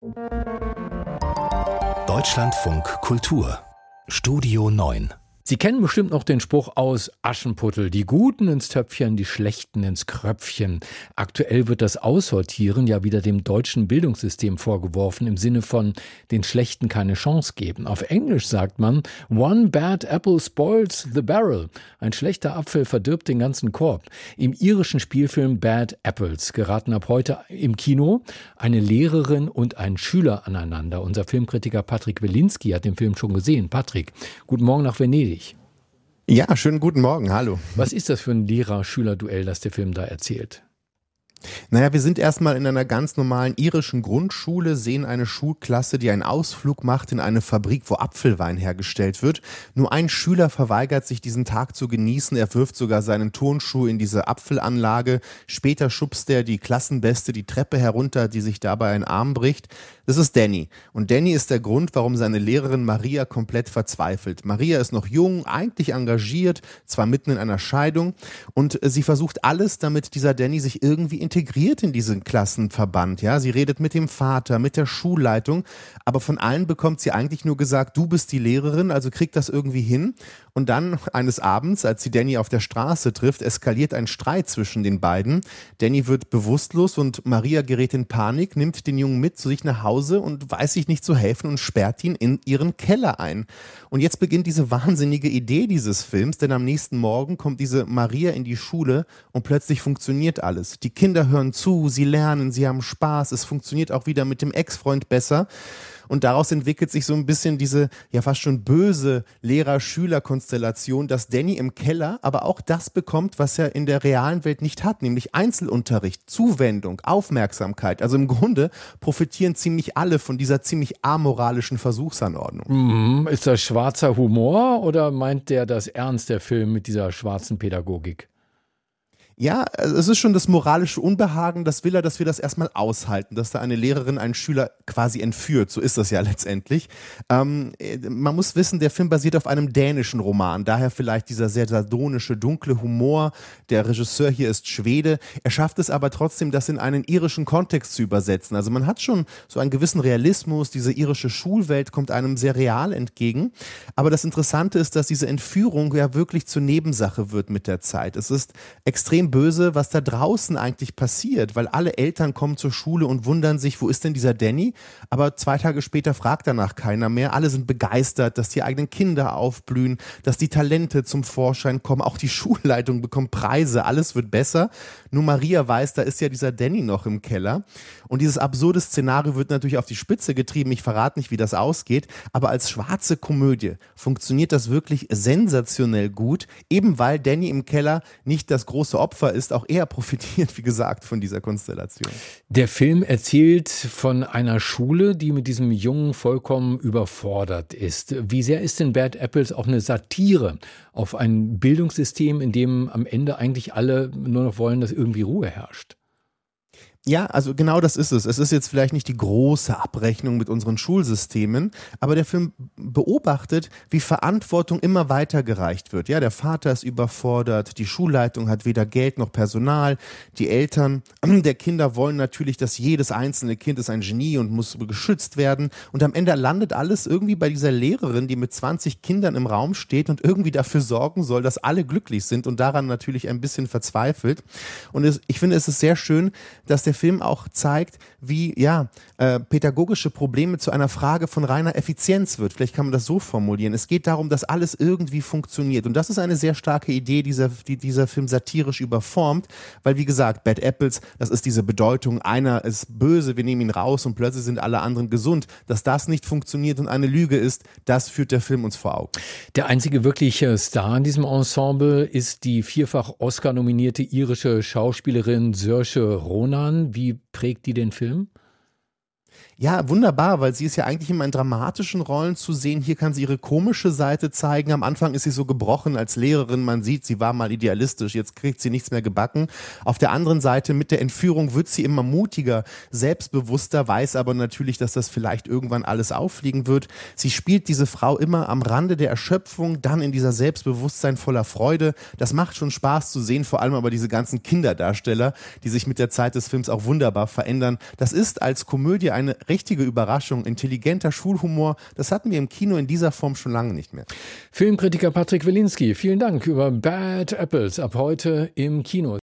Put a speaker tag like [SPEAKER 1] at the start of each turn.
[SPEAKER 1] Deutschlandfunk Kultur Studio 9.
[SPEAKER 2] Sie kennen bestimmt noch den Spruch aus Aschenputtel: Die Guten ins Töpfchen, die Schlechten ins Kröpfchen. Aktuell wird das Aussortieren ja wieder dem deutschen Bildungssystem vorgeworfen, im Sinne von den Schlechten keine Chance geben. Auf Englisch sagt man, one bad apple spoils the barrel. Ein schlechter Apfel verdirbt den ganzen Korb. Im irischen Spielfilm Bad Apples geraten ab heute im Kino eine Lehrerin und ein Schüler aneinander. Unser Filmkritiker Patrick Wilinski hat den Film schon gesehen. Patrick, guten Morgen nach Venedig.
[SPEAKER 3] Ja, schönen guten Morgen, hallo.
[SPEAKER 2] Was ist das für ein Lehrer-Schüler-Duell, das der Film da erzählt?
[SPEAKER 3] Naja, wir sind erstmal in einer ganz normalen irischen Grundschule, sehen eine Schulklasse, die einen Ausflug macht in eine Fabrik, wo Apfelwein hergestellt wird. Nur ein Schüler verweigert sich, diesen Tag zu genießen. Er wirft sogar seinen Turnschuh in diese Apfelanlage. Später schubst er die Klassenbeste die Treppe herunter, die sich dabei einen Arm bricht. Das ist Danny. Und Danny ist der Grund, warum seine Lehrerin Maria komplett verzweifelt. Maria ist noch jung, eigentlich engagiert, zwar mitten in einer Scheidung. Und sie versucht alles, damit dieser Danny sich irgendwie integriert in diesen Klassenverband. Ja, sie redet mit dem Vater, mit der Schulleitung. Aber von allen bekommt sie eigentlich nur gesagt, du bist die Lehrerin, also krieg das irgendwie hin. Und dann eines Abends, als sie Danny auf der Straße trifft, eskaliert ein Streit zwischen den beiden. Danny wird bewusstlos und Maria gerät in Panik, nimmt den Jungen mit zu sich nach Hause und weiß sich nicht zu helfen und sperrt ihn in ihren Keller ein. Und jetzt beginnt diese wahnsinnige Idee dieses Films, denn am nächsten Morgen kommt diese Maria in die Schule und plötzlich funktioniert alles. Die Kinder hören zu, sie lernen, sie haben Spaß, es funktioniert auch wieder mit dem Ex-Freund besser. Und daraus entwickelt sich so ein bisschen diese ja fast schon böse Lehrer-Schüler-Konstellation, dass Danny im Keller aber auch das bekommt, was er in der realen Welt nicht hat, nämlich Einzelunterricht, Zuwendung, Aufmerksamkeit. Also im Grunde profitieren ziemlich alle von dieser ziemlich amoralischen Versuchsanordnung.
[SPEAKER 2] Ist das schwarzer Humor oder meint der das ernst, der Film, mit dieser schwarzen Pädagogik?
[SPEAKER 3] Ja, es ist schon das moralische Unbehagen, das will er, dass wir das erstmal aushalten, dass da eine Lehrerin einen Schüler quasi entführt, so ist das ja letztendlich. Man muss wissen, der Film basiert auf einem dänischen Roman, daher vielleicht dieser sehr sardonische, dunkle Humor. Der Regisseur hier ist Schwede, er schafft es aber trotzdem, das in einen irischen Kontext zu übersetzen. Also man hat schon so einen gewissen Realismus, diese irische Schulwelt kommt einem sehr real entgegen. Aber das Interessante ist, dass diese Entführung ja wirklich zur Nebensache wird mit der Zeit. Es ist extrem böse, was da draußen eigentlich passiert, weil alle Eltern kommen zur Schule und wundern sich, wo ist denn dieser Danny? Aber 2 Tage später fragt danach keiner mehr. Alle sind begeistert, dass die eigenen Kinder aufblühen, dass die Talente zum Vorschein kommen. Auch die Schulleitung bekommt Preise, alles wird besser. Nur Maria weiß, da ist ja dieser Danny noch im Keller. Und dieses absurde Szenario wird natürlich auf die Spitze getrieben. Ich verrate nicht, wie das ausgeht, aber als schwarze Komödie funktioniert das wirklich sensationell gut, eben weil Danny im Keller nicht das große Opfer ist, auch er profitiert, wie gesagt, von dieser Konstellation.
[SPEAKER 2] Der Film erzählt von einer Schule, die mit diesem Jungen vollkommen überfordert ist. Wie sehr ist denn Bad Apples auch eine Satire auf ein Bildungssystem, in dem am Ende eigentlich alle nur noch wollen, dass irgendwie Ruhe herrscht?
[SPEAKER 3] Ja, also genau das ist es. Es ist jetzt vielleicht nicht die große Abrechnung mit unseren Schulsystemen, aber der Film beobachtet, wie Verantwortung immer weitergereicht wird. Ja, der Vater ist überfordert, die Schulleitung hat weder Geld noch Personal, die Eltern der Kinder wollen natürlich, dass jedes einzelne Kind ist ein Genie und muss geschützt werden. Und am Ende landet alles irgendwie bei dieser Lehrerin, die mit 20 Kindern im Raum steht und irgendwie dafür sorgen soll, dass alle glücklich sind und daran natürlich ein bisschen verzweifelt. Und ich finde, es ist sehr schön, dass der Film auch zeigt, wie pädagogische Probleme zu einer Frage von reiner Effizienz wird. Vielleicht kann man das so formulieren. Es geht darum, dass alles irgendwie funktioniert. Und das ist eine sehr starke Idee, die dieser Film satirisch überformt, weil wie gesagt, Bad Apples, das ist diese Bedeutung, einer ist böse, wir nehmen ihn raus und plötzlich sind alle anderen gesund. Dass das nicht funktioniert und eine Lüge ist, das führt der Film uns vor Augen.
[SPEAKER 2] Der einzige wirkliche Star in diesem Ensemble ist die 4-fach Oscar-nominierte irische Schauspielerin Saoirse Ronan. Wie prägt die den Film?
[SPEAKER 3] Ja, wunderbar, weil sie ist ja eigentlich immer in dramatischen Rollen zu sehen. Hier kann sie ihre komische Seite zeigen. Am Anfang ist sie so gebrochen als Lehrerin. Man sieht, sie war mal idealistisch. Jetzt kriegt sie nichts mehr gebacken. Auf der anderen Seite mit der Entführung wird sie immer mutiger, selbstbewusster, weiß aber natürlich, dass das vielleicht irgendwann alles auffliegen wird. Sie spielt diese Frau immer am Rande der Erschöpfung, dann in dieser Selbstbewusstsein voller Freude. Das macht schon Spaß zu sehen, vor allem aber diese ganzen Kinderdarsteller, die sich mit der Zeit des Films auch wunderbar verändern. Das ist als Komödie eine eine richtige Überraschung, intelligenter Schulhumor, das hatten wir im Kino in dieser Form schon lange nicht mehr.
[SPEAKER 2] Filmkritiker Patrick Wilinski, vielen Dank über Bad Apples ab heute im Kino.